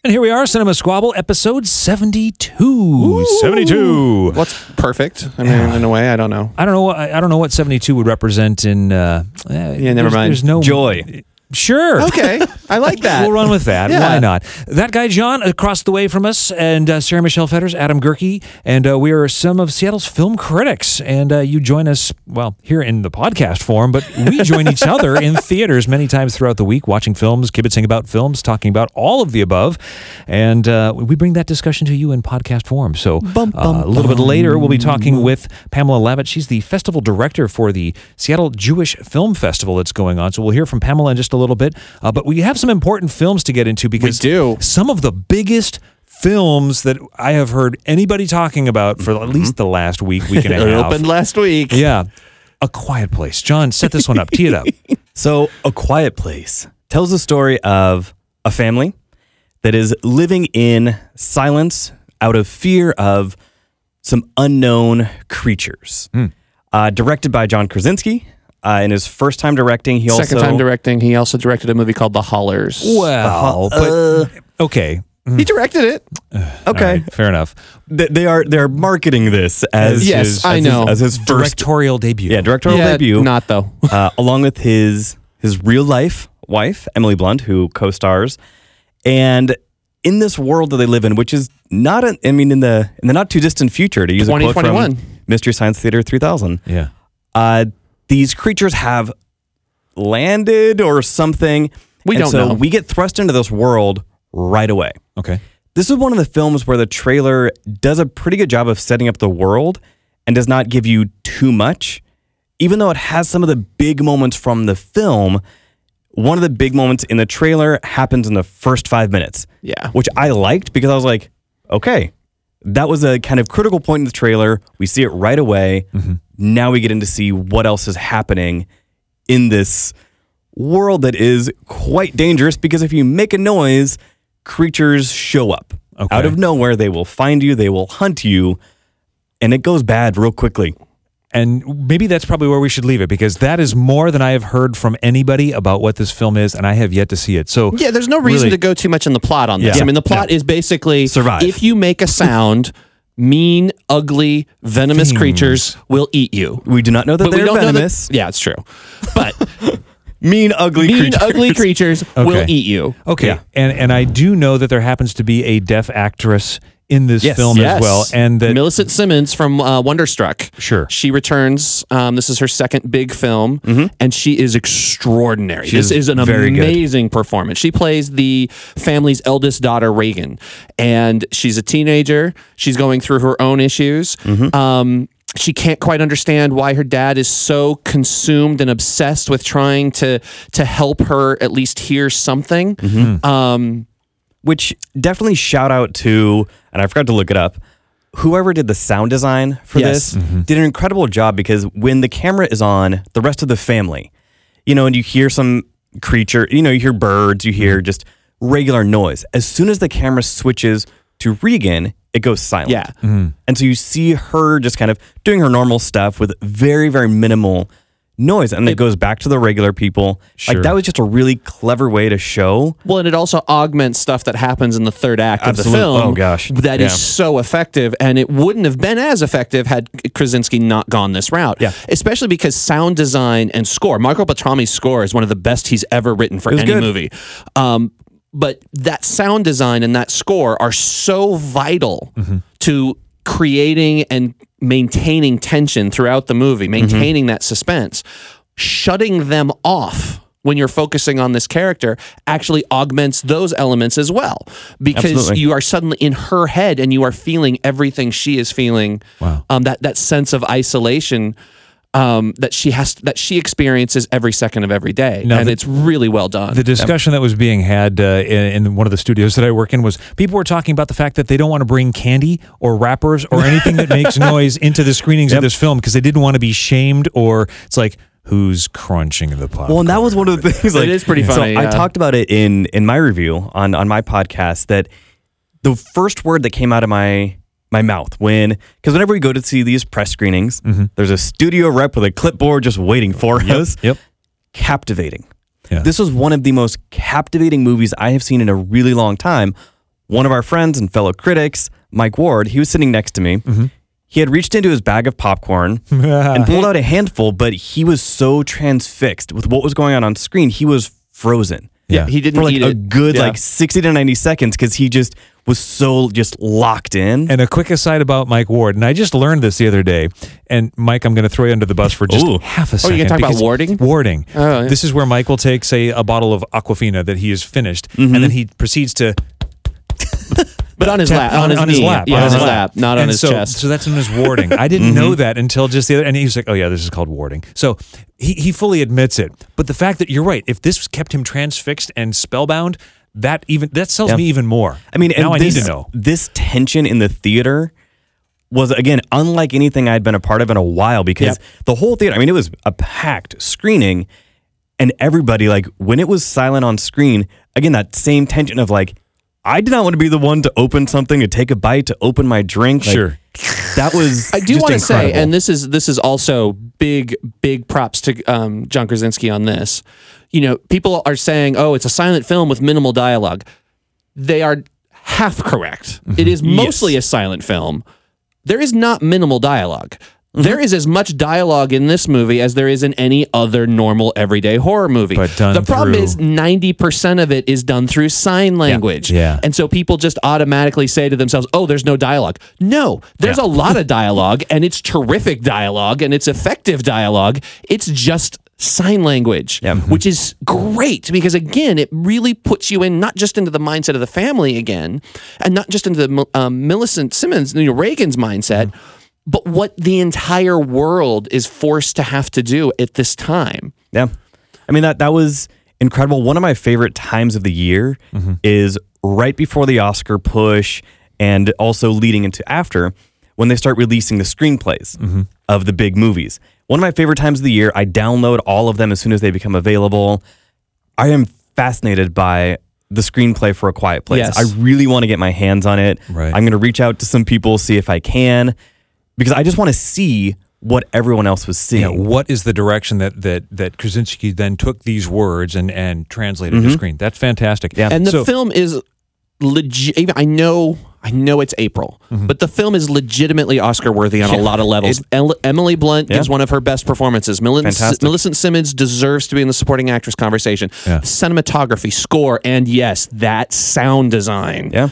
And here we are, Cinema Squabble, episode 72. Ooh. 72. What's perfect? I mean, in a way, I don't know. I don't know what 72 would represent in. Never mind. There's no joy. Sure. Okay, I like that. We'll run with that. Yeah. Why not? That guy, John, across the way from us, and Sarah Michelle Fetters, Adam Gerke, and we are some of Seattle's film critics. And you join us, well, here in the podcast form, but we join each other in theaters many times throughout the week, watching films, kibitzing about films, talking about all of the above. And we bring that discussion to you in podcast form. So a little bit later, we'll be talking with Pamela Lavitt. She's the festival director for the Seattle Jewish Film Festival that's going on. So we'll hear from Pamela in just a little bit, but we have some important films to get into because some of the biggest films that I have heard anybody talking about for at least the last week and a half. Opened last week. Yeah. A Quiet Place. John, set this one up. Tee it up. So, A Quiet Place tells the story of a family that is living in silence out of fear of some unknown creatures. Directed by John Krasinski. In his first time directing, he Second time directing, he also directed a movie called The Hollers. Well, but okay. He directed it. Okay, right, fair enough. They're marketing this as his first directorial debut. Yeah, directorial debut. Not though. Along with his real life wife, Emily Blunt, who co-stars, and in this world that they live in, which is not in the not too distant future, to use a quote from 2021. Mystery Science Theater 3000. Yeah. These creatures have landed or something. We don't know. We get thrust into this world right away. Okay. This is one of the films where the trailer does a pretty good job of setting up the world and does not give you too much. Even though it has some of the big moments from the film, one of the big moments in the trailer happens in the first 5 minutes. Yeah. Which I liked because I was like, okay, that was a kind of critical point in the trailer. We see it right away. Now we get in to see what else is happening in this world that is quite dangerous because if you make a noise, creatures show up. Okay. Out of nowhere, they will find you, they will hunt you, and it goes bad real quickly. And maybe that's probably where we should leave it because that is more than I have heard from anybody about what this film is, and I have yet to see it. So yeah, there's no reason to go too much in the plot on this. Yeah. I mean, the plot is basically survive. If you make a sound, mean, ugly, venomous creatures will eat you. We do not know that But we they're don't know venomous. yeah, it's true. But Mean, ugly creatures will eat you. Okay. Yeah. And I do know that there happens to be a deaf actress in this film as well. And that Millicent Simmons from Wonderstruck. Sure. She returns. This is her second big film, and she is extraordinary. This is an amazing performance. She plays the family's eldest daughter, Reagan, and she's a teenager. She's going through her own issues. She can't quite understand why her dad is so consumed and obsessed with trying to help her at least hear something. Which definitely shout out to, and I forgot to look it up, whoever did the sound design for this did an incredible job because when the camera is on, the rest of the family, and you hear some creature, you hear birds, you hear just regular noise. As soon as the camera switches to Regan, it goes silent. Yeah. And so you see her just kind of doing her normal stuff with very, very minimal noise, and it goes back to the regular people. Sure. Like that was just a really clever way to show. Well, and it also augments stuff that happens in the third act of the film. Oh gosh, that is so effective, and it wouldn't have been as effective had Krasinski not gone this route. Yeah, especially because sound design and score. Michael Beltrami's score is one of the best he's ever written for any movie. But that sound design and that score are so vital to creating and maintaining tension throughout the movie, maintaining that suspense. Shutting them off when you're focusing on this character actually augments those elements as well, because you are suddenly in her head and you are feeling everything she is feeling. Wow. That sense of isolation that she experiences every second of every day, and it's really well done. The discussion that was being had in one of the studios that I work in was people were talking about the fact that they don't want to bring candy or wrappers or anything that makes noise into the screenings of this film because they didn't want to be shamed, or it's like, who's crunching the popcorn? Well, and that was one of the things. It is pretty funny. So I talked about it in my review on my podcast, that the first word that came out of my mouth because whenever we go to see these press screenings, there's a studio rep with a clipboard just waiting for us. Captivating. Yeah. This was one of the most captivating movies I have seen in a really long time. one of our friends and fellow critics, Mike Ward, he was sitting next to me. He had reached into his bag of popcorn and pulled out a handful, but he was so transfixed with what was going on screen, he was frozen. Yeah, he didn't for like eat a it. good 60 to 90 seconds because he just was so just locked in. And a quick aside about Mike Ward, and I just learned this the other day. And Mike, I'm going to throw you under the bus for just half a second. Oh, you're going to talk about warding? Warding. Oh, yeah. This is where Mike will take, say, a bottle of Aquafina that he has finished, and then he proceeds to... But on his lap, on his lap, yeah, on his lap, not on his chest. So that's known as warding. I didn't know that until just the other. And he was like, "Oh yeah, this is called warding." So he fully admits it. But the fact that you're right, if this kept him transfixed and spellbound, that sells me even more. I mean, now and I need to know. This tension in the theater was, again, unlike anything I'd been a part of in a while because the whole theater, I mean, it was a packed screening and everybody, like, when it was silent on screen, again, that same tension of like, I did not want to be the one to open something, to take a bite, to open my drink. Sure. That was I do just want to say, incredible. and this is also big props to John Krasinski on this. You know, people are saying, "Oh, it's a silent film with minimal dialogue." They are half correct. It is mostly a silent film. There is not minimal dialogue. There is as much dialogue in this movie as there is in any other normal everyday horror movie. But done the problem through- is 90% of it is done through sign language. Yeah. And so people just automatically say to themselves, "Oh, there's no dialogue." No, there's a lot of dialogue, and it's terrific dialogue, and it's effective dialogue. It's just sign language, which is great because, again, it really puts you in not just into the mindset of the family again, and not just into the Millicent Simmons, Reagan's mindset, but what the entire world is forced to have to do at this time. Yeah. I mean, that was incredible. One of my favorite times of the year is right before the Oscar push and also leading into after when they start releasing the screenplays of the big movies. One of my favorite times of the year, I download all of them as soon as they become available. I am fascinated by the screenplay for A Quiet Place. Yes. I really want to get my hands on it. Right. I'm going to reach out to some people, see if I can, because I just want to see what everyone else was seeing. Yeah, what is the direction that Krasinski then took these words and translated to screen? That's fantastic. Yeah. And the So- film is legit. I know it's April, but the film is legitimately Oscar worthy on a lot of levels. Emily Blunt gives one of her best performances. Fantastic. Millicent Simmons deserves to be in the supporting actress conversation. Yeah. Cinematography, score, and yes, that sound design. Yeah.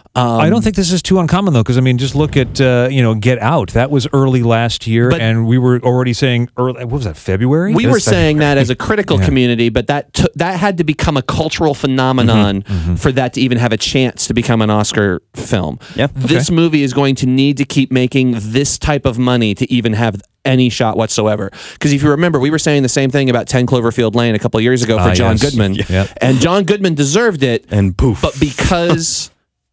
I don't think this is too uncommon, though, because, I mean, just look at, Get Out. That was early last year, But- and we were already saying, what was that, February? We were saying that as a critical community, but that had to become a cultural phenomenon for that to even have a chance to become an Oscar film. Yeah. This movie is going to need to keep making this type of money to even have any shot whatsoever. Because if you remember, we were saying the same thing about 10 Cloverfield Lane a couple years ago for John yes. Goodman. Yep. And John Goodman deserved it, And poof. but because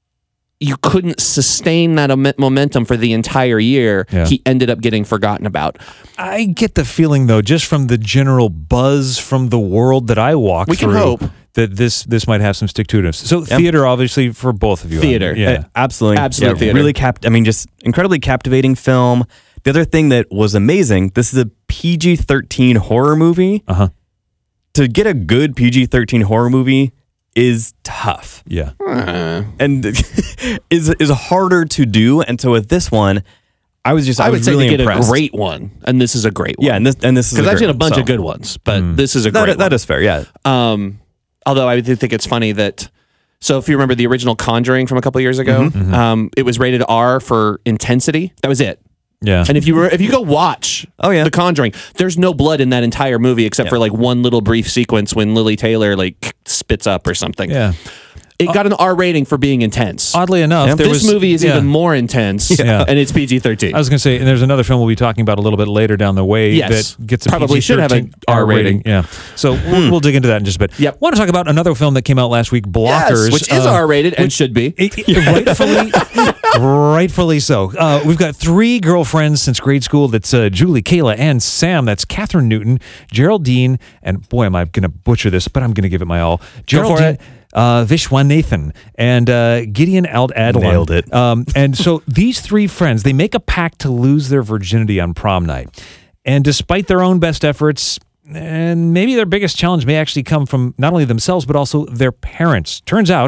you couldn't sustain that momentum for the entire year, he ended up getting forgotten about. I get the feeling, though, just from the general buzz from the world that I walk We through, can hope. that this might have some stick-to-itiveness. So theater, obviously, for both of you. Theater. Yeah. Absolutely. Absolute theater. Really just incredibly captivating film. The other thing that was amazing, this is a PG-13 horror movie. Uh-huh. To get a good PG-13 horror movie is tough. Yeah. And is harder to do. And so with this one, I was say really to get impressed. a great one, and this is a great one. Yeah, and this is because I've seen a great bunch one, of good ones, but this is a great one. That is fair, yeah. Although I do think it's funny that, so if you remember the original Conjuring from a couple years ago, it was rated R for intensity. That was it. Yeah. And if you go watch The Conjuring, there's no blood in that entire movie except for like one little brief sequence when Lily Taylor like spits up or something. Yeah. It got an R rating for being intense. Oddly enough, This movie is even more intense, and it's PG-13. I was going to say, and there's another film we'll be talking about a little bit later down the way Yes. that gets a Probably PG-13 should have an R rating. Yeah. So we'll dig into that in just a bit. Yep. I want to talk about another film that came out last week, Blockers. Yes, which is R-rated and should be. Rightfully so. We've got three girlfriends since grade school. That's Julie, Kayla, and Sam. That's Catherine Newton, Geraldine, and boy, am I going to butcher this, but I'm going to give it my all. Geraldine, Vishwanathan, and Gideon Adlon. Nailed it. And so these three friends, they make a pact to lose their virginity on prom night. And despite their own best efforts, and maybe their biggest challenge may actually come from not only themselves, but also their parents. Turns out,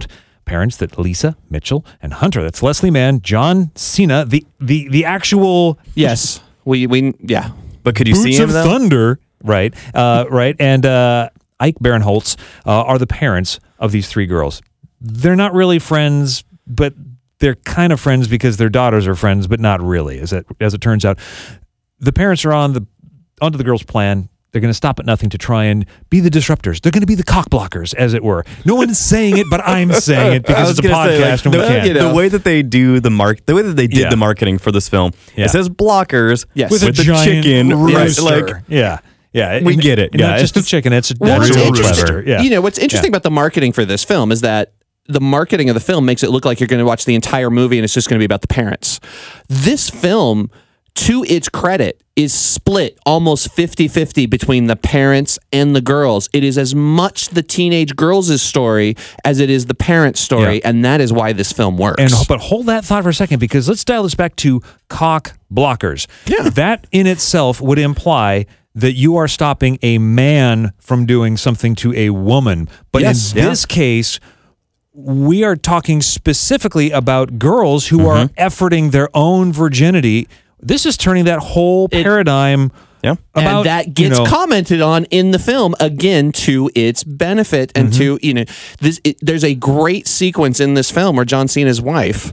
parents that Lisa, Mitchell, and Hunter, that's Leslie Mann, John Cena, the actual Yes. We yeah. But could you see Boots him of though? Thunder, right? Right, and Ike Barinholtz are the parents of these three girls. They're not really friends, but they're kind of friends because their daughters are friends, but not really, as it turns out. The parents are onto the girls' plan. They're going to stop at nothing to try and be the disruptors. They're going to be the cock blockers, as it were. No one's saying it, but I'm saying it because it's a podcast and we can't. The way that they do the the marketing for this film, it says blockers Yes. With with a the giant chicken, rooster. like Yeah, We get it, and not guys. just a chicken, it's a Well, what's actual interesting- rooster. Yeah. You know, what's interesting about the marketing for this film is that the marketing of the film makes it look like you're going to watch the entire movie and it's just going to be about the parents. This film, to its credit, is split almost 50-50 between the parents and the girls. It is as much the teenage girls' story as it is the parents' story, and that is why this film works. But hold that thought for a second, because let's dial this back to cock blockers. Yeah. That in itself would imply that you are stopping a man from doing something to a woman. But Yes. in this case, we are talking specifically about girls who are efforting their own virginity. This is turning that whole paradigm about, and that gets commented on in the film again to its benefit and to there's a great sequence in this film where John Cena's wife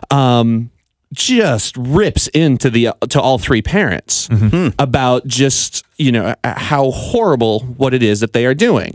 just rips into to all three parents about just how horrible what it is that they are doing.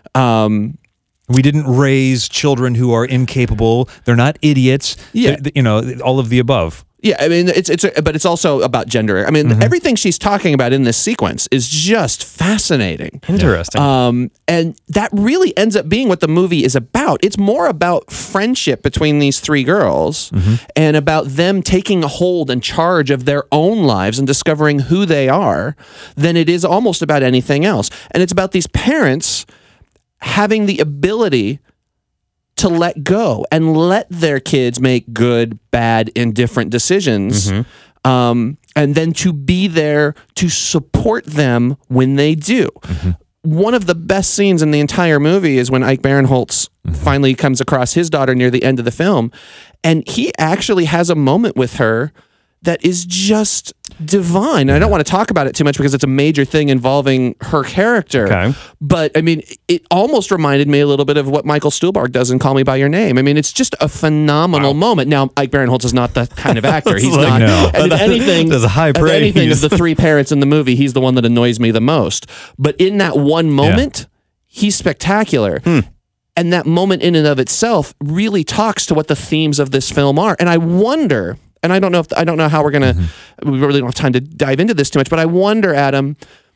We didn't raise children who are incapable. They're not idiots. Yeah. All of the above. Yeah, I mean, but it's also about gender. I mean, everything she's talking about in this sequence is just fascinating. interesting. And that really ends up being what the movie is about. It's more about friendship between these three girls and about them taking a hold and charge of their own lives and discovering who they are than it is almost about anything else. And it's about these parents having the ability to let go and let their kids make good, bad, indifferent decisions, and then to be there to support them when they do. One of the best scenes in the entire movie is when Ike Barinholtz finally comes across his daughter near the end of the film, and he actually has a moment with her that is just divine. And I don't want to talk about it too much because it's a major thing involving her character. Okay. But I mean, it almost reminded me a little bit of what Michael Stuhlbarg does in Call Me by Your Name. I mean, it's just a phenomenal moment. Now, Ike Barinholtz is not that kind of actor. He's like, not. no. And if anything, There's a high of anything praise. of the three parents in the movie, he's the one that annoys me the most. But in that one moment, he's spectacular. And that moment in and of itself really talks to what the themes of this film are. And I wonder, and I don't know how we're gonna. We really don't have time to dive into this too much, but I wonder, Adam.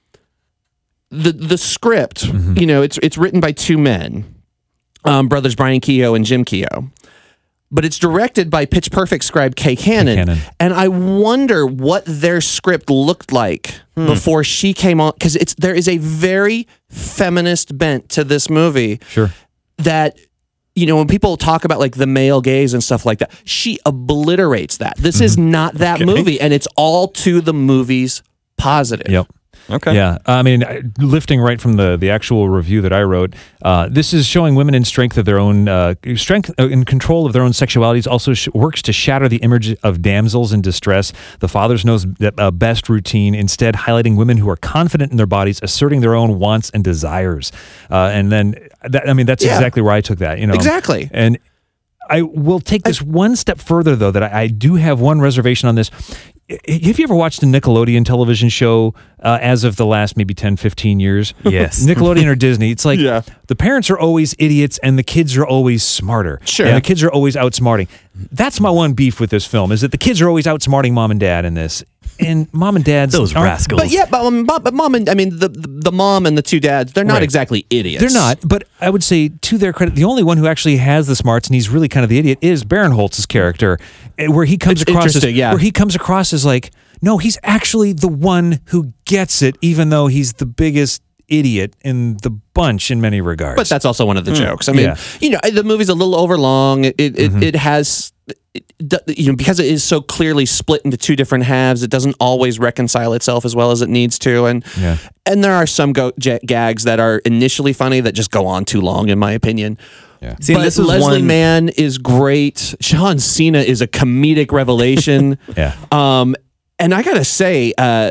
The script, it's written by two men, brothers Brian Keogh and Jim Keogh, but it's directed by Pitch Perfect scribe Kay Cannon. And I wonder what their script looked like before she came on, because there is a very feminist bent to this movie. Sure. That. When people talk about like the male gaze and stuff like that, she obliterates that. This is not that movie, and it's all to the movie's positive. Yep. Okay. Yeah. I mean, lifting right from the actual review that I wrote, this is showing women in strength of their own strength in control of their own sexualities. Also works to shatter the image of damsels in distress. The fathers knows best routine. Instead, highlighting women who are confident in their bodies, asserting their own wants and desires. And then, that's exactly where I took that. Exactly. And I will take this one step further, though, that I do have one reservation on this. Have you ever watched a Nickelodeon television show as of the last maybe 10, 15 years? Yes. Nickelodeon or Disney. It's like the parents are always idiots and the kids are always smarter. Sure. And the kids are always outsmarting. That's my one beef with this film, is that the kids are always outsmarting mom and dad in this. And mom and dads Those aren't- rascals. But mom and the mom and the two dads, they're not exactly idiots. They're not, but I would say, to their credit, the only one who actually has the smarts, and he's really kind of the idiot, is Barinholtz's character, where he comes across as like, no, he's actually the one who gets it, even though he's the biggest idiot in the bunch in many regards. But that's also one of the jokes. I mean, the movie's a little overlong. It has. Because it is so clearly split into two different halves, it doesn't always reconcile itself as well as it needs to, and there are some gags that are initially funny that just go on too long, in my opinion. Yeah. See, but this is Leslie one. Mann is great. John Cena is a comedic revelation. Yeah. And I gotta say,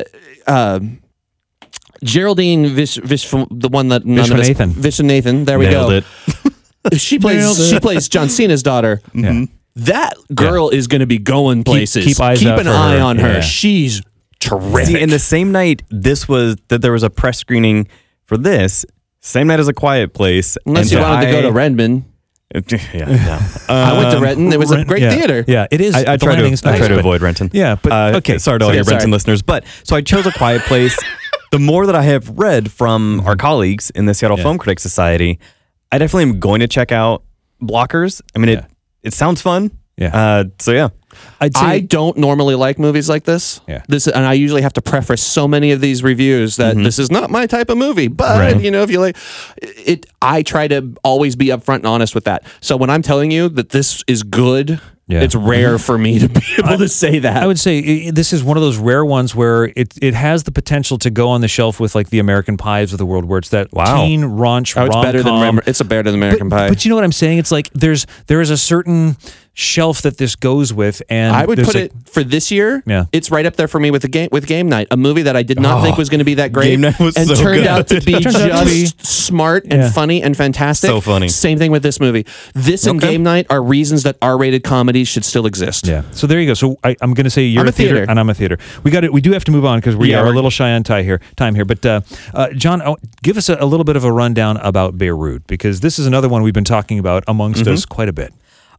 Geraldine the one that none of us- Vishwanathan. Vishwanathan, there we Nailed go. it. She Nailed it. plays John Cena's daughter. Yeah. That girl is going to be going places. keep eyes out an for eye her. on her. Yeah. She's terrific. See, in the same night, there was a press screening for this. Same night as A Quiet Place. Unless and you so wanted to go to Redmond. Yeah, no. I went to Renton. It was a great yeah. theater. Yeah, it is. I The try landing's to nice, but- avoid Renton. Yeah, but okay. Sorry to all your Sorry. Renton listeners, but so I chose A Quiet Place. The more that I have read from our colleagues in the Seattle Film Critics Society, I definitely am going to check out Blockers. I mean, it sounds fun. Yeah. So yeah. I'd say I don't normally like movies like this. Yeah. And I usually have to preface so many of these reviews that this is not my type of movie. But Right. if you like it, I try to always be upfront and honest with that. So when I'm telling you that this is good, Yeah. it's rare for me to be able to say that. I would say this is one of those rare ones where it has the potential to go on the shelf with like the American Pies of the world, where it's that teen raunch it's better than rom-com. it's better than American Pie. But you know what I'm saying? It's like there is a certain shelf that this goes with, and I would there's put a- it for this year. Yeah. It's right up there for me with Game Night, a movie that I did not think was going to be that great, Game Night was and so turned good. out to be Turned out to be- just smart and Yeah. funny and fantastic. So funny. Same thing with this movie. This and Okay. Game Night are reasons that R-rated comedies should still exist. Yeah. So there you go. So I'm going to say you're I'm a a theater, theater. and I'm a theater. We do have to move on because we Yeah, are a we're- little shy on time here. But John, give us a little bit of a rundown about Beirut, because this is another one we've been talking about amongst us quite a bit.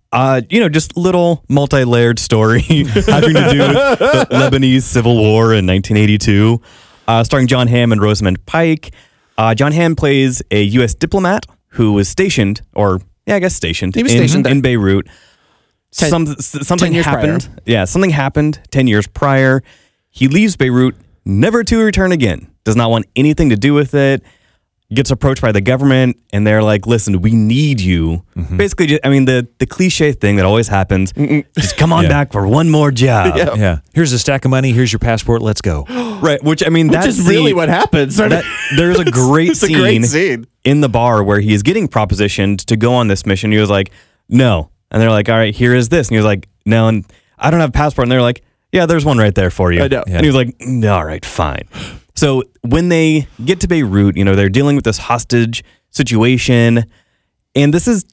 Just little multi-layered story having to do with the Lebanese Civil War in 1982, starring John Hamm and Rosamund Pike. John Hamm plays a U.S. diplomat who was stationed, stationed. He was stationed there. in Beirut. Something 10 years happened. Yeah, something happened 10 years prior. He leaves Beirut, never to return again. Does not want anything to do with it. Gets approached by the government, and they're like, "Listen, we need you." Basically, the cliche thing that always happens: just come on Yeah. back for one more job. Yeah. Here's a stack of money. Here's your passport. Let's go. Right. Which Which that's is really what happens. There's a great It's a scene, great scene. in the bar where he is getting propositioned to go on this mission. He was like, "No," and they're like, "All right, here is this," and he was like, "No," and I don't have a passport, and they're like, "Yeah, there's one right there for you." I know. And he was like, "All right, fine." So when they get to Beirut, they're dealing with this hostage situation, and this is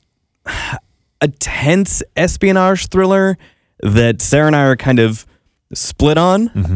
a tense espionage thriller that Sarah and I are kind of split on.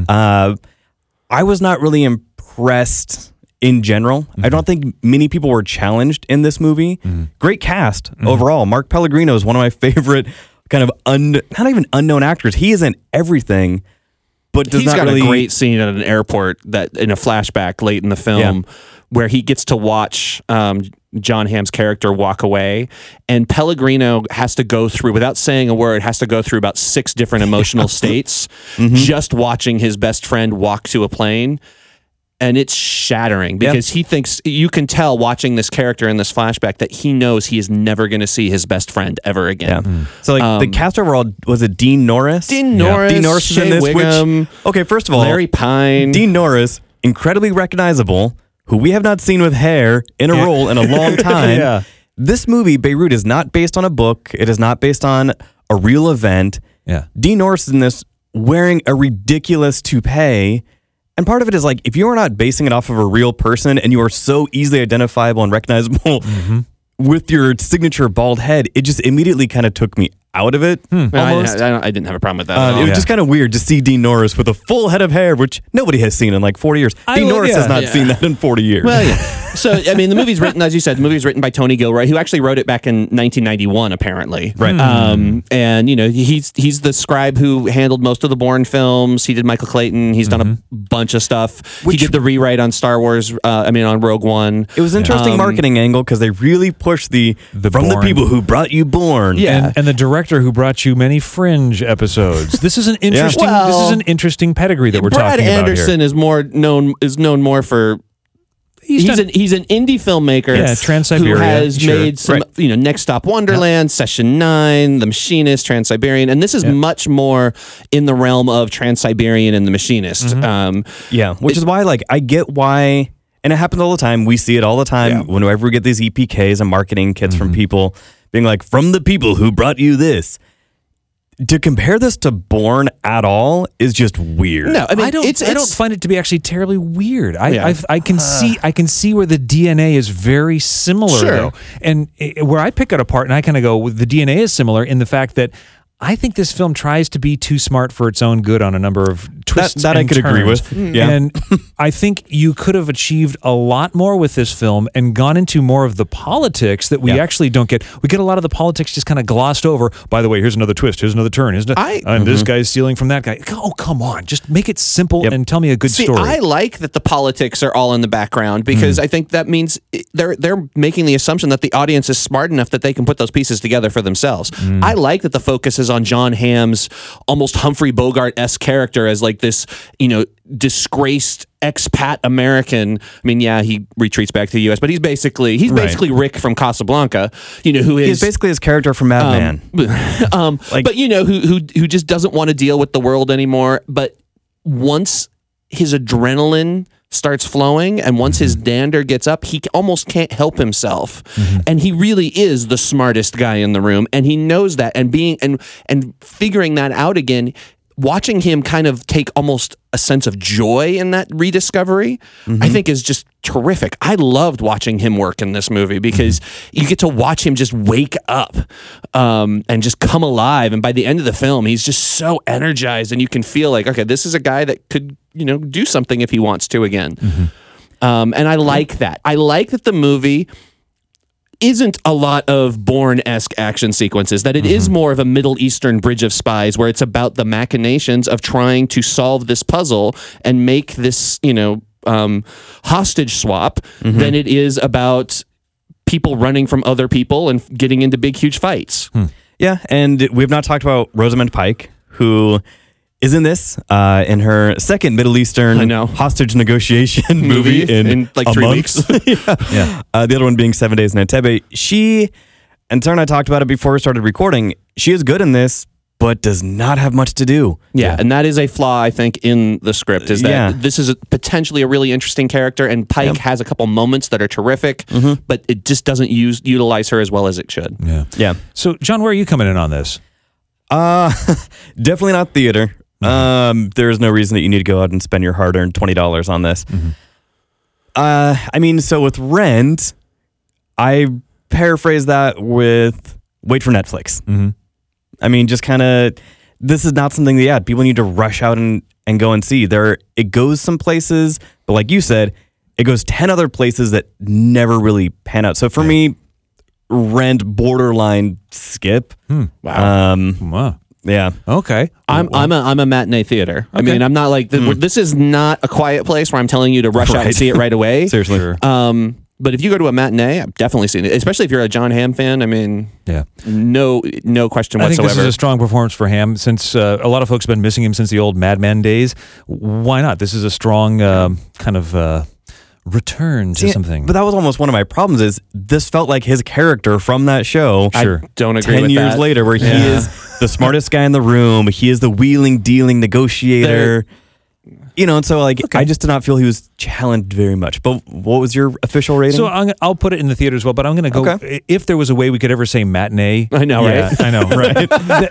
I was not really impressed in general. I don't think many people were challenged in this movie. Great cast overall. Mark Pellegrino is one of my favorite kind of not even unknown actors. He is in everything, but does He's not got really. a great scene at an airport that in a flashback late in the film where he gets to watch John Hamm's character walk away, and Pellegrino has to go through, without saying a word, has to go through about 6 different emotional states just watching his best friend walk to a plane. And it's shattering because he thinks, you can tell watching this character in this flashback that he knows he is never going to see his best friend ever again. Yeah. So the cast overall, was it Dean Norris? Dean Norris, Dean Norris is in Shea this. Wiggum, Okay, first of all, Larry Pine. Dean Norris, incredibly recognizable, who we have not seen with hair in a role in a long time. Yeah. This movie, Beirut, is not based on a book. It is not based on a real event. Yeah. Dean Norris is in this wearing a ridiculous toupee. And part of it is like, if you are not basing it off of a real person and you are so easily identifiable and recognizable with your signature bald head, it just immediately kind of took me out of it. Almost. I didn't have a problem with that. at all. It was just kind of weird to see Dean Norris with a full head of hair, which nobody has seen in like 40 years. Dean Norris has not seen that in 40 years. Well, yeah. So, I mean, the movie's written, as you said, the movie's written by Tony Gilroy, who actually wrote it back in 1991, apparently. Right. And, he's the scribe who handled most of the Bourne films. He did Michael Clayton. He's done a bunch of stuff. He did the rewrite on Star Wars, on Rogue One. It was an interesting marketing angle because they really pushed the from the Bourne. people who brought you Bourne. Yeah. And the director who brought you many Fringe episodes. This is an interesting. Well, this is an interesting pedigree that we're Brad talking Anderson about is known more for. He's an indie filmmaker Trans-Siberia, who has sure. made some, Right. Next Stop Wonderland, Session 9, The Machinist, Trans-Siberian, and this is much more in the realm of Trans-Siberian and The Machinist. Yeah, which is why, I get why, and it happens all the time. We see it all the time whenever we get these EPKs and marketing kits from people. being like, from the people who brought you this. To compare this to Bourne at all is just weird. No, I mean, I don't find it to be actually terribly weird. I can see where the DNA is very similar, Sure. though, and where I pick it apart, and I kind of go, the DNA is similar in the fact that I think this film tries to be too smart for its own good on a number of twists. That I and could agree turns. with. Yeah. And I think you could have achieved a lot more with this film and gone into more of the politics that we actually don't get. We get a lot of the politics just kind of glossed over. By the way, here's another twist. Here's another turn. And this guy's stealing from that guy. Oh, come on. Just make it simple and tell me a good story. I like that the politics are all in the background because I think that means they're making the assumption that the audience is smart enough that they can put those pieces together for themselves. I like that the focus is on John Hamm's almost Humphrey Bogart-esque character as like this, disgraced expat American. I mean, yeah, he retreats back to the U.S., but he's basically Rick from Casablanca. Who is He's basically his character from Mad Men. but who just doesn't want to deal with the world anymore. But once his adrenaline starts flowing and once his dander gets up, he almost can't help himself. And he really is the smartest guy in the room, and he knows that. And being and figuring that out again, watching him kind of take almost a sense of joy in that rediscovery, I think is just terrific. I loved watching him work in this movie because you get to watch him just wake up and just come alive. And by the end of the film, he's just so energized, and you can feel like, okay, this is a guy that could, do something if he wants to again. And I like that. I like that the movie isn't a lot of Bourne-esque action sequences, that it is more of a Middle Eastern Bridge of Spies where it's about the machinations of trying to solve this puzzle and make this, hostage swap than it is about people running from other people and getting into big, huge fights. Yeah, and we've not talked about Rosamund Pike, who is in this in her second Middle Eastern hostage negotiation movie in like 3 weeks. The other one being 7 Days in Entebbe. She, and Sarah and I talked about it before we started recording, she is good in this, but does not have much to do. Yeah, and that is a flaw, I think, in the script, is that this is potentially a really interesting character, and Pike has a couple moments that are terrific, but it just doesn't utilize her as well as it should. Yeah. So, John, where are you coming in on this? Definitely not theater. There's no reason that you need to go out and spend your hard-earned $20 on this. So with Rent, I paraphrase that with wait for Netflix. I mean, just kind of, this is not something that, people need to rush out and go and see. It goes some places, but like you said, it goes 10 other places that never really pan out. So for me, Rent, borderline skip. Wow. Yeah. Okay. I'm a matinee theater. I mean, I'm not like this is not a quiet place where I'm telling you to rush out and see it right away. Seriously. Sure. But if you go to a matinee, I've definitely seen it. Especially if you're a John Hamm fan. I mean, no question whatsoever. I think this is a strong performance for Hamm since a lot of folks have been missing him since the old Mad Men days. Why not? This is a strong kind of return to something. But that was almost one of my problems. Is this felt like his character from that show? Sure. I don't agree with 10 years that. later, where he is the smartest guy in the room. He is the wheeling, dealing negotiator. And so I just did not feel he was challenged very much. But what was your official rating? So I'll put it in the theater as well, but I'm going to go, if there was a way we could ever say matinee. I know, right? I know, right?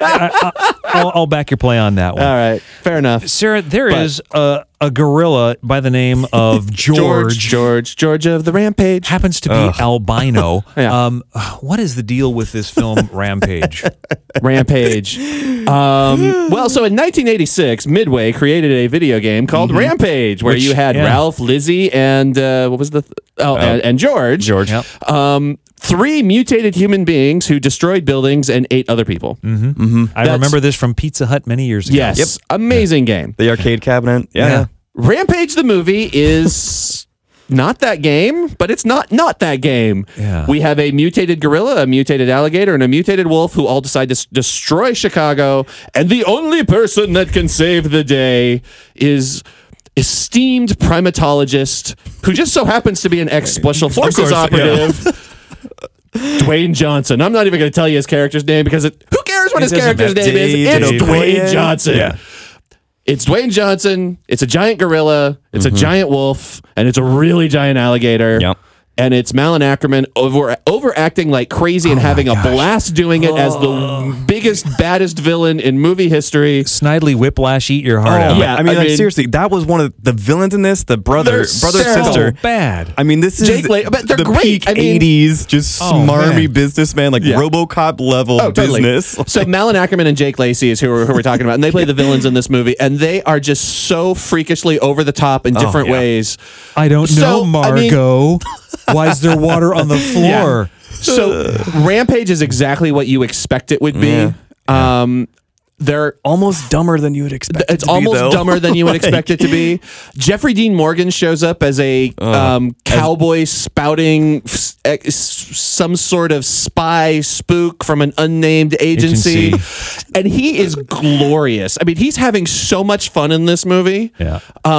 I'll back your play on that one. All right. Fair enough. Sarah, there is a gorilla by the name of George of the Rampage. happens to be albino. Yeah. What is the deal with this film, Rampage? Rampage. Well, so in 1986, Midway created a video game called Rampage, where you had Ralph, Lizzie, and what was and George. Yep. 3 mutated human beings who destroyed buildings and ate other people. I remember this from Pizza Hut many years ago. Yes. Amazing game. The arcade cabinet. Yeah. Rampage the movie is not that game, but it's not that game. Yeah. We have a mutated gorilla, a mutated alligator, and a mutated wolf who all decide to destroy Chicago, and the only person that can save the day is esteemed primatologist who just so happens to be an ex-Special Forces operative, Dwayne Johnson. I'm not even going to tell you his character's name because who cares what his character's name is? It's Dwayne Johnson. Yeah. It's Dwayne Johnson. It's a giant gorilla. It's a giant wolf, and it's a really giant alligator. Yep. and it's Malin Ackerman overacting like crazy and having a blast doing it as the biggest, baddest villain in movie history. Snidely Whiplash, eat your heart out. Yeah, I mean, seriously, that was one of the villains in this. The brother, so sister, bad. I mean, this is but they're the great. peak I mean, 80s, just smarmy man. business, like RoboCop level business. So Malin Ackerman and Jake Lacy is who we're talking about, and they play the villains in this movie, and they are just so freakishly over the top in different ways. I don't know, Margot. Why is there water on the floor? So Rampage is exactly what you expect it would be. They're almost dumber than you would expect. It's almost dumber than you would expect it to be. Jeffrey Dean Morgan shows up as a cowboy spouting some sort of spy spook from an unnamed agency. And he is glorious. I mean, he's having so much fun in this movie. Yeah.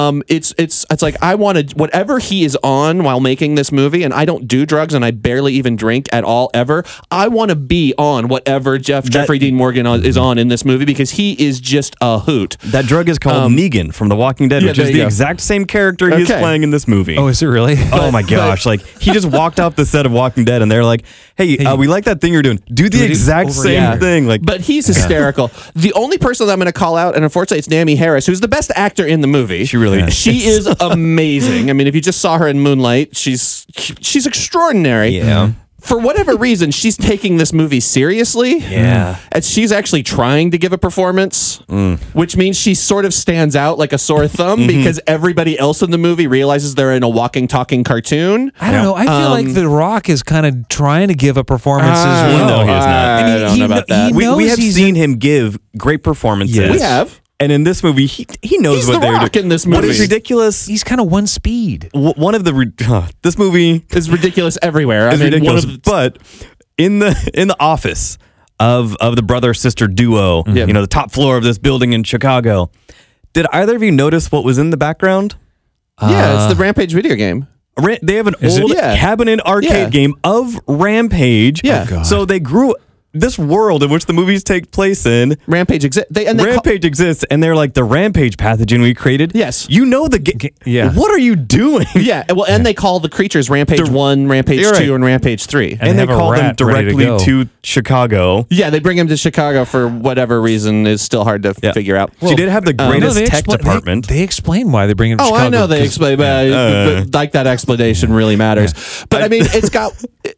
It's like I wanted whatever he is on while making this movie, and I don't do drugs and I barely even drink at all ever. I want to be on whatever Jeffrey Dean Morgan is on in this movie, because he is just a hoot. That drug is called Negan from The Walking Dead, which is the exact same character he's playing in this movie. Oh, is it really? Oh my gosh. Like, he just walked off the set of Walking Dead and they're like, hey, we like that thing you're doing. Do the exact same thing. Like, but he's hysterical. The only person that I'm going to call out, and unfortunately it's Naomi Harris, who's the best actor in the movie. She really is. She is amazing. I mean, if you just saw her in Moonlight, she's extraordinary. Yeah. For whatever reason, she's taking this movie seriously. Yeah. And she's actually trying to give a performance, which means she sort of stands out like a sore thumb because everybody else in the movie realizes they're in a walking, talking cartoon. I don't know. I feel like The Rock is kind of trying to give a performance as well. No, he is not. I don't know about that. We have seen him give great performances. Yes. We have. And in this movie, he knows He's what the they're Rock doing. in this movie. What is ridiculous? He's kind of one speed. One of the this movie is ridiculous everywhere. I mean, ridiculous. But in the office of the brother sister duo, the top floor of this building in Chicago, did either of you notice what was in the background? Yeah, it's the Rampage video game. They have an old cabinet arcade game of Rampage. Yeah. Oh, so they grew this world in which the movies take place in. Rampage exists. Rampage exists, and they're like, the Rampage pathogen we created. Yes. You know the game. Yeah. What are you doing? Yeah. Well, and they call the creatures Rampage 1, Rampage 2, and Rampage 3. And they call them directly to Chicago. Yeah, they bring him to Chicago for whatever reason is still hard to figure out. She did have the greatest tech department. They explain why they bring him to Chicago. I know they explain, but like that explanation really matters. Yeah. But I mean, it's got...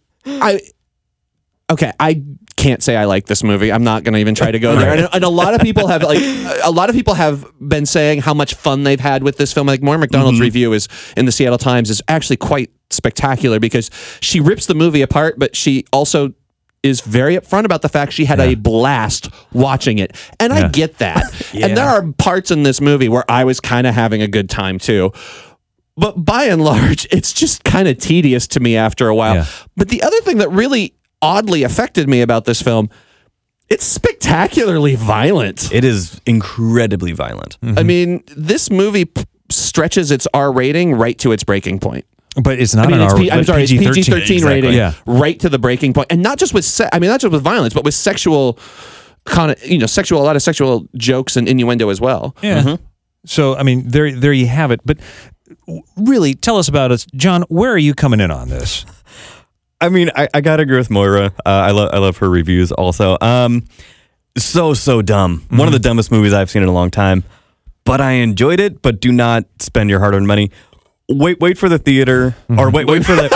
I can't say I like this movie. I'm not going to even try to go there. And a lot of people have been saying how much fun they've had with this film. Like Maureen McDonald's review is in the Seattle Times is actually quite spectacular because she rips the movie apart, but she also is very upfront about the fact she had a blast watching it. And I get that. And there are parts in this movie where I was kind of having a good time too. But by and large, it's just kind of tedious to me after a while. Yeah. But the other thing that really oddly affected me about this film, it's spectacularally violent. It is incredibly violent. I mean, this movie stretches its R rating right to its breaking point. But it's not it's PG-13 PG-13 rating, right to the breaking point, and not just with not just with violence, but with sexual a lot of sexual jokes and innuendo as well. Yeah. So I mean, there you have it. But really, tell us about it, John. Where are you coming in on this? I mean, I gotta agree with Moira. I love her reviews also. So dumb. One of the dumbest movies I've seen in a long time. But I enjoyed it. But do not spend your hard-earned money. Wait for the theater, or wait for that.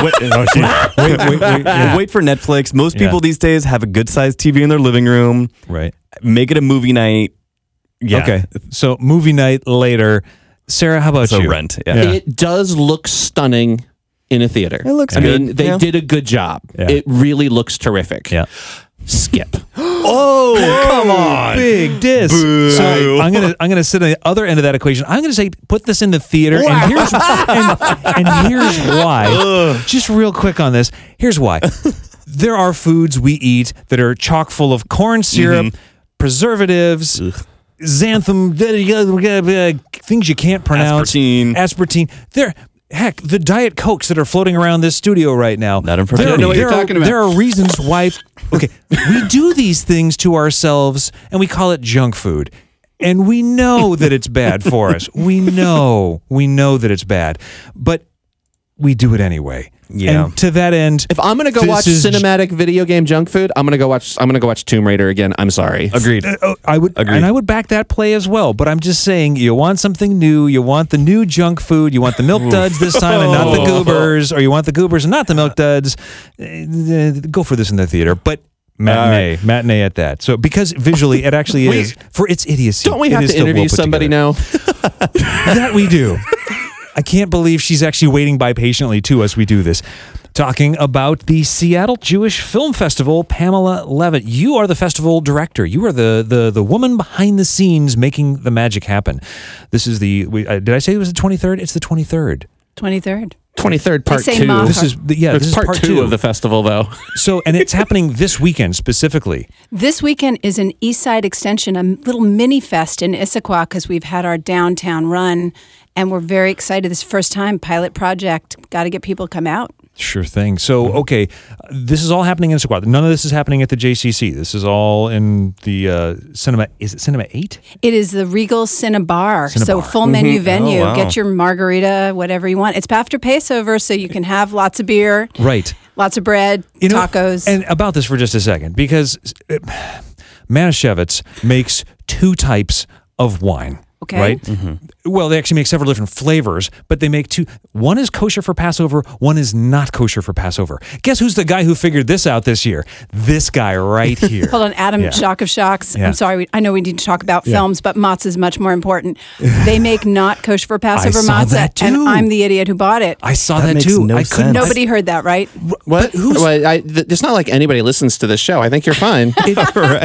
Wait for Netflix. Most people these days have a good-sized TV in their living room. Right. Make it a movie night. Yeah. Okay. So movie night later. Sarah, how about you? Rent. Yeah. It does look stunning in a theater. It looks good. I mean, they did a good job. Yeah. It really looks terrific. Yeah. Skip. Oh, come on. Big diss. Boo. So I'm gonna sit on the other end of that equation. I'm gonna say put this in the theater. Wow. And here's why. Just real quick on this. Here's why. There are foods we eat that are chock full of corn syrup, preservatives, xanthan, things you can't pronounce. Aspartame. Heck, the Diet Cokes that are floating around this studio right now. Not in front of me. I don't know what you're talking about. There are reasons why. Okay, we do these things to ourselves, and we call it junk food. And we know that it's bad for us. We know that it's bad. But we do it anyway. Yeah. And to that end, If I'm gonna go watch cinematic video game junk food, I'm gonna go watch Tomb Raider again. I'm sorry. Agreed. I would back that play as well. But I'm just saying, you want something new. You want the new junk food. You want the Milk Duds this time and not the Goobers, or you want the Goobers and not the Milk Duds. Go for this in the theater, but matinee at that. So because visually, it actually is for its idiocy. Don't we have to interview somebody now? That we do. I can't believe she's actually waiting by patiently to us. We do this. Talking about the Seattle Jewish Film Festival, Pamela Levitt. You are the festival director. You are the woman behind the scenes making the magic happen. This is did I say it was the 23rd? It's the 23rd. 23rd. 23rd, part say 2. Maher. This is part two of the festival, though. So, and it's happening this weekend specifically. This weekend is an East Side extension, a little mini fest in Issaquah, because we've had our downtown run, and we're very excited. This is the first time, pilot project. Got to get people to come out. Sure thing. So, okay, this is all happening in Issaquah. None of this is happening at the JCC. This is all in the Cinema. Is it Cinema 8? It is the Regal Cinebar. So Cinebar. full menu venue. Oh, wow. Get your margarita, whatever you want. It's after Passover, so you can have lots of beer, Right. lots of bread, tacos. And about this for just a second, because Manischewitz makes two types of wine. Okay. Right? Well, they actually make several different flavors, but they make two. One is kosher for Passover, one is not kosher for Passover. Guess who's the guy who figured this out this year? This guy right here. Hold on, Adam, Yeah. Shock of Shocks. Yeah. I'm sorry, I know we need to talk about Yeah. films, but matzah is much more important. They make not kosher for Passover I saw matzah, that too. and I'm the idiot who bought it. I saw That that makes too. no I couldn't. sense. Nobody heard that, right? What? It's not like anybody listens to this show. I think you're fine. But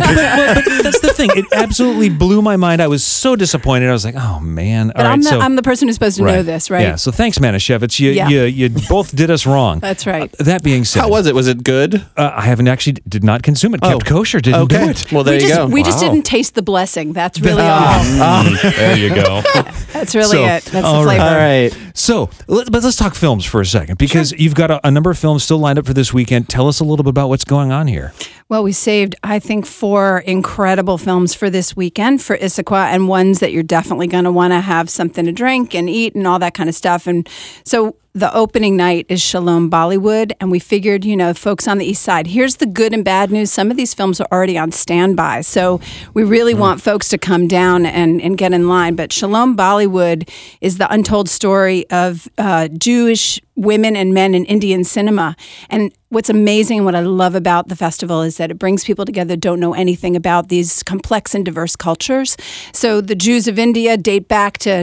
that's the thing. It absolutely blew my mind. I was so disappointed. I was like, oh man. But I'm the person who's supposed to know this, right? Yeah. So thanks, Manischewitz. Yeah. You both did us wrong. That's right. That being said, How was it? Was it good? I haven't actually did not consume it. Kept kosher. Didn't do Okay. it. Well, there you go. We just Wow. didn't taste the blessing. That's really all. There you go. That's really So, it. That's all the right. flavor. All right. So let's talk films for a second, because you've got a number of films still lined up for this weekend. Tell us a little bit about what's going on here. Well, we saved, I think, 4 incredible films for this weekend for Issaquah, and ones that you're definitely going to want to have something to drink and eat and all that kind of stuff. And so the opening night is Shalom Bollywood, and we figured, folks on the East Side, here's the good and bad news. Some of these films are already on standby, so we really want folks to come down and get in line. But Shalom Bollywood is the untold story of Jewish women and men in Indian cinema. And what's amazing and what I love about the festival is that it brings people together that don't know anything about these complex and diverse cultures. So the Jews of India date back to,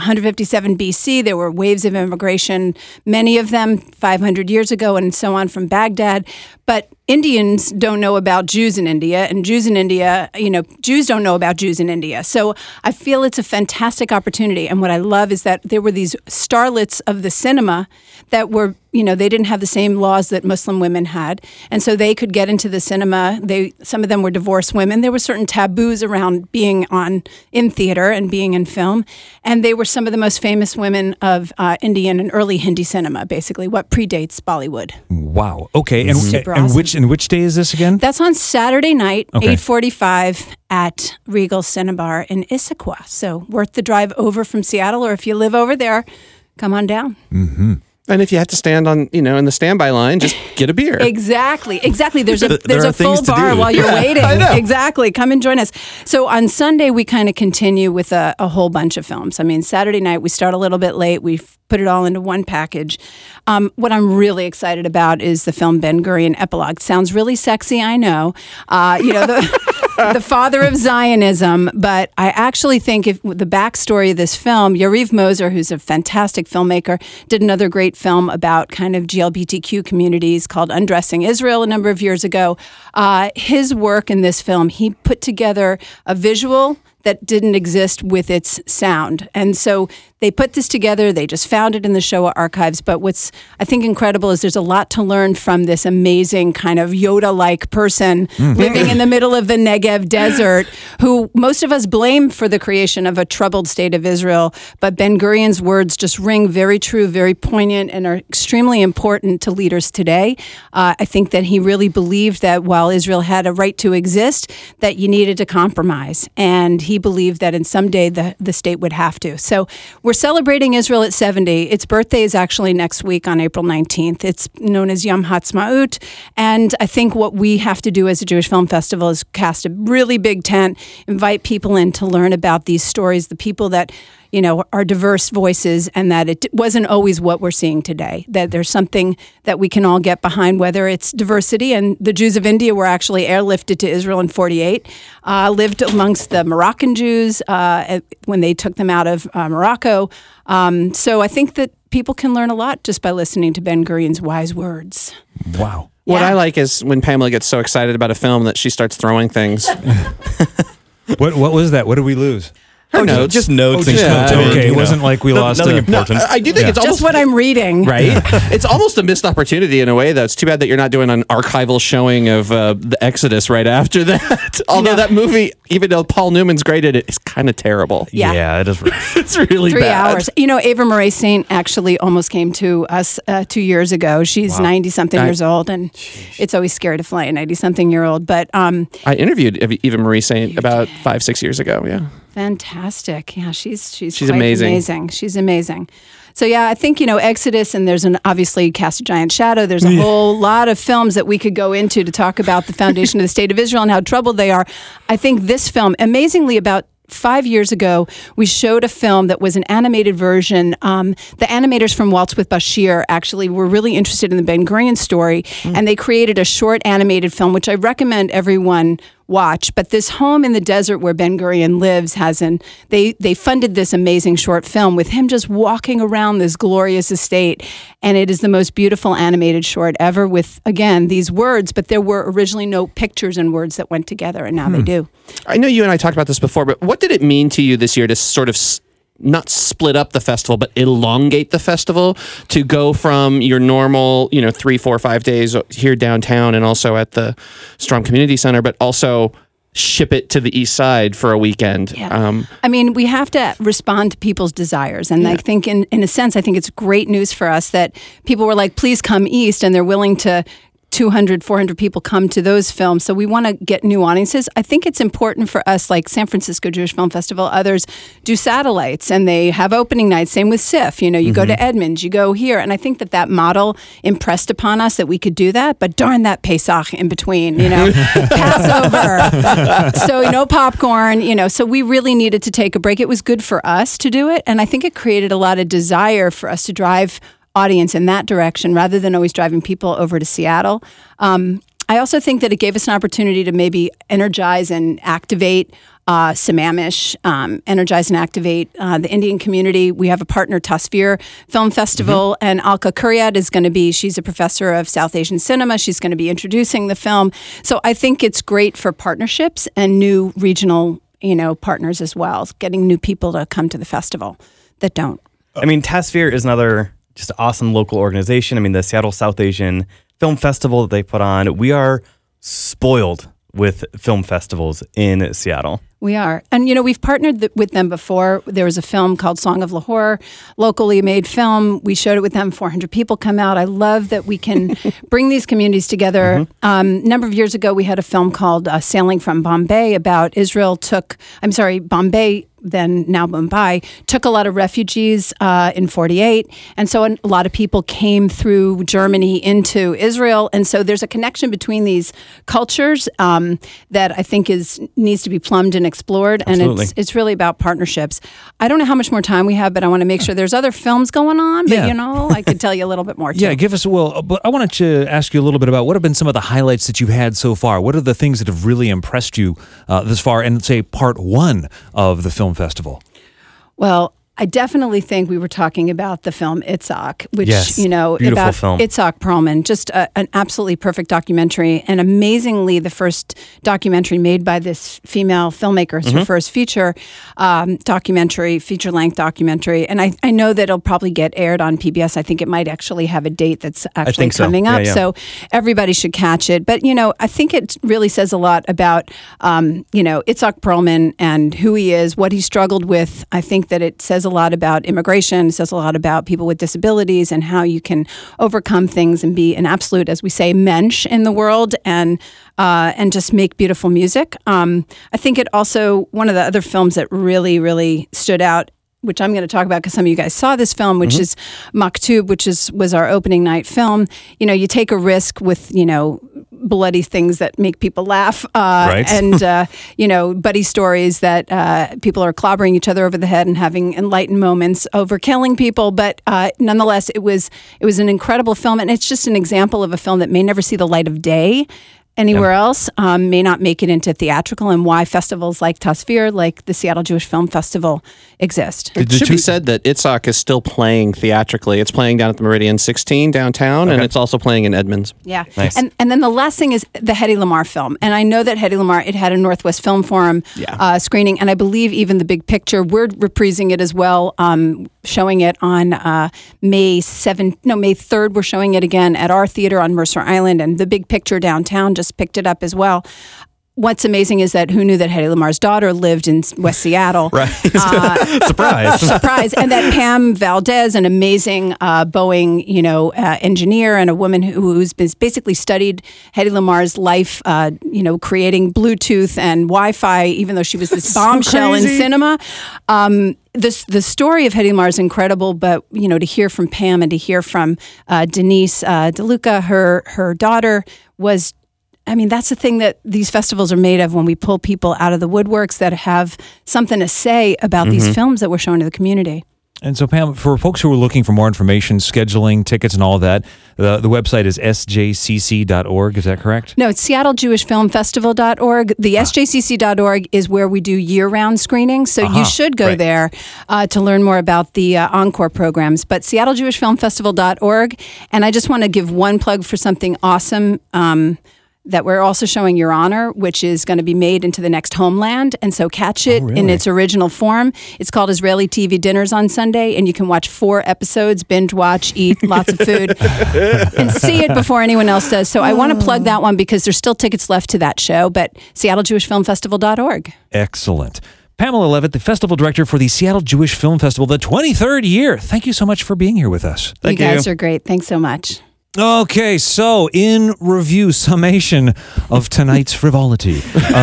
157 BC. There were waves of immigration, many of them 500 years ago and so on from Baghdad. But Indians don't know about Jews in India, and Jews in India, Jews don't know about Jews in India. So I feel it's a fantastic opportunity. And what I love is that there were these starlets of the cinema that were, they didn't have the same laws that Muslim women had. And so they could get into the cinema. Some of them were divorced women. There were certain taboos around being in theater and being in film. And they were some of the most famous women of Indian and early Hindi cinema, basically, what predates Bollywood. Wow. Okay. And Super and awesome. which day is this again? That's on Saturday night, Okay. 8:45 at Regal Cinebar in Issaquah. So worth the drive over from Seattle, or if you live over there, come on down. And if you have to stand on, in the standby line, just get a beer. Exactly. There's There a are full things to bar do. while you're waiting. I know. Exactly. Come and join us. So on Sunday, we kind of continue with a whole bunch of films. I mean, Saturday night, we start a little bit late. We put it all into one package. What I'm really excited about is the film Ben Gurion Epilogue. Sounds really sexy, I know. The father of Zionism, but I actually think if the backstory of this film, Yariv Moser, who's a fantastic filmmaker, did another great film about kind of GLBTQ communities called Undressing Israel a number of years ago. His work in this film, he put together a visual that didn't exist with its sound. And so they put this together. They just found it in the Shoah archives. But what's, I think, incredible is there's a lot to learn from this amazing kind of Yoda-like person living in the middle of the Negev desert, who most of us blame for the creation of a troubled state of Israel. But Ben Gurion's words just ring very true, very poignant, and are extremely important to leaders today. I think that he really believed that while Israel had a right to exist, that you needed to compromise. And he he believed that in some day the state would have to. So we're celebrating Israel at 70. Its birthday is actually next week on April 19th. It's known as Yom Ha'atzmaut. And I think what we have to do as a Jewish Film Festival is cast a really big tent, invite people in to learn about these stories, the people that are diverse voices, and that it wasn't always what we're seeing today, that there's something that we can all get behind, whether it's diversity. And the Jews of India were actually airlifted to Israel in 1948, lived amongst the Moroccan Jews when they took them out of Morocco. So I think that people can learn a lot just by listening to Ben Gurion's wise words. Wow. What I like is when Pamela gets so excited about a film that she starts throwing things. What was that? What did we lose? Her notes. Just notes. Okay, it wasn't like we lost nothing it. important. I do think it's almost Just what I'm reading. right. It's almost a missed opportunity in a way, though. It's too bad that you're not doing an archival showing of the Exodus right after that. Although that movie, even though Paul Newman's great at it, is kind of terrible. Yeah. It is. It's really 3 bad. hours. Ava Marie Saint actually almost came to us 2 years ago. She's 90-something years old, and it's always scary to fly a 90-something-year-old. But I interviewed Eva Marie Saint about 5-6 years ago. Yeah. Fantastic. Yeah, she's quite amazing. She's amazing. So yeah, I think, Exodus, and there's obviously Cast a Giant Shadow. There's a whole lot of films that we could go into to talk about the foundation of the state of Israel and how troubled they are. I think this film, amazingly, about 5 years ago, we showed a film that was an animated version. The animators from Waltz with Bashir actually were really interested in the Ben Gurion story, and they created a short animated film, which I recommend everyone watch. But this home in the desert where Ben Gurion lives they funded this amazing short film with him just walking around this glorious estate. And it is the most beautiful animated short ever with, again, these words, but there were originally no pictures and words that went together, and now they do. I know you and I talked about this before, but what did it mean to you this year to sort of not split up the festival, but elongate the festival to go from your normal, 3, 4, 5 days here downtown and also at the Strom Community Center, but also ship it to the east side for a weekend? Yeah. We have to respond to people's desires. And I think in a sense, I think it's great news for us that people were like, please come east, and they're willing to 200, 400 people come to those films. So we want to get new audiences. I think it's important for us, like San Francisco Jewish Film Festival, others do satellites, and they have opening nights. Same with SIF. You go to Edmonds, you go here. And I think that model impressed upon us that we could do that. But darn that Pesach in between, Passover. So, popcorn, so we really needed to take a break. It was good for us to do it. And I think it created a lot of desire for us to drive audience in that direction rather than always driving people over to Seattle. I also think that it gave us an opportunity to maybe energize and activate Sammamish, energize and activate the Indian community. We have a partner, Tasvir Film Festival, and Alka Kuryat is going to be, she's a professor of South Asian cinema. She's going to be introducing the film. So I think it's great for partnerships and new regional, partners as well, getting new people to come to the festival that don't. Tasvir is another just awesome local organization. The Seattle South Asian Film Festival that they put on. We are spoiled with film festivals in Seattle. We are. And, we've partnered with them before. There was a film called Song of Lahore, locally made film. We showed it with them. 400 people come out. I love that we can bring these communities together. A number of years ago, we had a film called Sailing from Bombay about Bombay, then now Mumbai, took a lot of refugees in 1948. And so a lot of people came through Germany into Israel. And so there's a connection between these cultures that I think needs to be plumbed and explored. Absolutely. And it's really about partnerships. I don't know how much more time we have, but I want to make sure there's other films going on. But, I could tell you a little bit more, too. Yeah, give us, but I wanted to ask you a little bit about what have been some of the highlights that you've had so far. What are the things that have really impressed you this far in, say, part one of the film festival? Well, I definitely think we were talking about the film Itzhak, which, beautiful about film. Itzhak Perlman, just an absolutely perfect documentary. And amazingly, the first documentary made by this female filmmaker, it's her first feature documentary, feature-length documentary. And I know that it'll probably get aired on PBS. I think it might actually have a date that's actually coming up. Yeah. So everybody should catch it. But, I think it really says a lot about, Itzhak Perlman and who he is, what he struggled with. I think that it says a lot about immigration. It says a lot about people with disabilities and how you can overcome things and be an absolute, as we say, mensch in the world and just make beautiful music. I think it also, one of the other films that really, really stood out, which I'm going to talk about because some of you guys saw this film, which is Maktub, which was our opening night film. You know, you take a risk with, bloody things that make people laugh, and buddy stories that people are clobbering each other over the head and having enlightened moments over killing people. But nonetheless, it was an incredible film, and it's just an example of a film that may never see the light of day anywhere else, may not make it into theatrical, and why festivals like Tasvir, like the Seattle Jewish Film Festival, exist. It should be said that Itzhak is still playing theatrically. It's playing down at the Meridian 16 downtown, and it's also playing in Edmonds. Yeah. Nice. And then the last thing is the Hedy Lamarr film. And I know that Hedy Lamarr, it had a Northwest Film Forum screening, and I believe even The Big Picture, we're reprising it as well, showing it on May 3rd. We're showing it again at our theater on Mercer Island, and The Big Picture downtown just picked it up as well. What's amazing is that who knew that Hedy Lamarr's daughter lived in West Seattle? Right. Surprise. Surprise. And that Pam Valdez, an amazing Boeing, engineer and a woman who's basically studied Hedy Lamarr's life, creating Bluetooth and Wi-Fi, even though she was this bombshell in cinema. The story of Hedy Lamarr is incredible, but to hear from Pam and to hear from Denise DeLuca, her daughter, was. I mean, that's the thing that these festivals are made of, when we pull people out of the woodworks that have something to say about these films that we're showing to the community. And so, Pam, for folks who are looking for more information, scheduling, tickets, and all that, the website is sjcc.org. Is that correct? No, it's SeattleJewishFilmFestival.org. The sjcc.org is where we do year-round screenings, so you should go there to learn more about the encore programs. But SeattleJewishFilmFestival.org, and I just want to give one plug for something awesome that we're also showing, Your Honor, which is going to be made into the next Homeland. And so catch it in its original form. It's called Israeli TV Dinners on Sunday, and you can watch 4 episodes, binge watch, eat lots of food, and see it before anyone else does. So I want to plug that one because there's still tickets left to that show, but SeattleJewishFilmFestival.org. Excellent. Pamela Levitt, the festival director for the Seattle Jewish Film Festival, the 23rd year. Thank you so much for being here with us. Thank you. You guys are great. Thanks so much. Okay, so in review, summation of tonight's frivolity.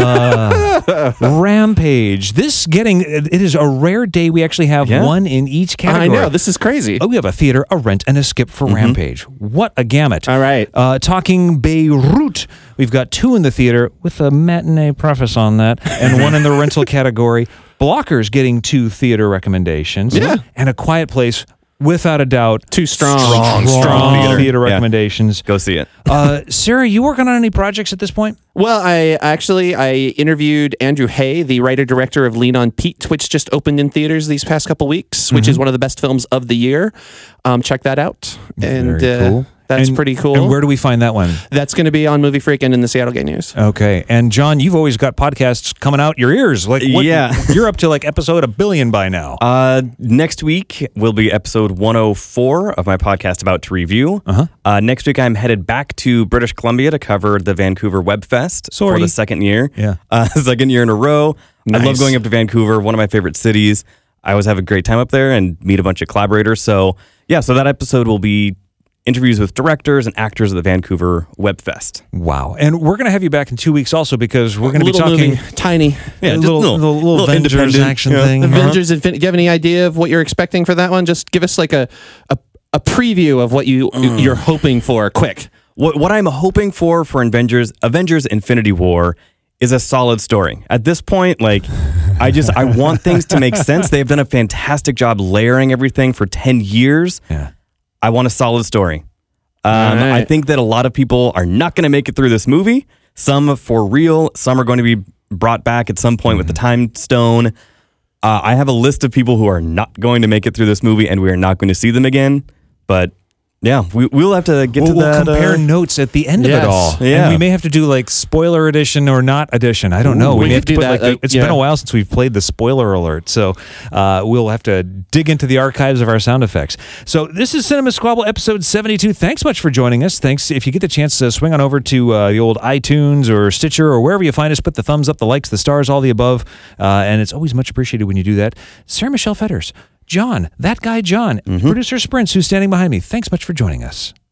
Rampage. It is a rare day. We actually have one in each category. I know, this is crazy. Oh, we have a theater, a rent, and a skip for Rampage. What a gamut. All right. Talking Beirut. We've got 2 in the theater with a matinee preface on that, and 1 in the rental category. Blockers getting 2 theater recommendations. Yeah. And A Quiet Place, without a doubt, 2 strong theater recommendations. Go see it. Sarah, you working on any projects at this point? Well, I interviewed Andrew Hay, the writer-director of Lean on Pete, which just opened in theaters these past couple weeks, which is one of the best films of the year. Check that out. And very cool. That's pretty cool. And where do we find that one? That's going to be on Movie Freak and in the Seattle Gay News. Okay. And John, you've always got podcasts coming out your ears. You're up to episode 1 billion by now. Next week will be episode 104 of my podcast About to Review. Next week, I'm headed back to British Columbia to cover the Vancouver Web Fest for the second year. Yeah. Second year in a row. Nice. I love going up to Vancouver, one of my favorite cities. I always have a great time up there and meet a bunch of collaborators. So that episode will be interviews with directors and actors of the Vancouver Web Fest. Wow. And we're going to have you back in 2 weeks also, because we're going to be talking... Movie, tiny. Yeah, little Avengers action thing. Avengers Infinity. Do you have any idea of what you're expecting for that one? Just give us like a preview of what you're hoping for, quick. What I'm hoping for Avengers Infinity War is a solid story. At this point, I want things to make sense. They've done a fantastic job layering everything for 10 years. Yeah. I want a solid story. I think that a lot of people are not going to make it through this movie. Some for real. Some are going to be brought back at some point with the Time Stone. I have a list of people who are not going to make it through this movie, and we are not going to see them again. But yeah, we'll have to get to that. We'll compare notes at the end of it all. Yeah. And we may have to do spoiler edition or not edition. I don't know. We may have to do put that. It's been a while since we've played the spoiler alert. So we'll have to dig into the archives of our sound effects. So this is Cinema Squabble episode 72. Thanks much for joining us. Thanks. If you get the chance to swing on over to the old iTunes or Stitcher or wherever you find us, put the thumbs up, the likes, the stars, all the above. And it's always much appreciated when you do that. Sarah Michelle Fetters, John, that guy John, producer Sprints, who's standing behind me. Thanks much for joining us.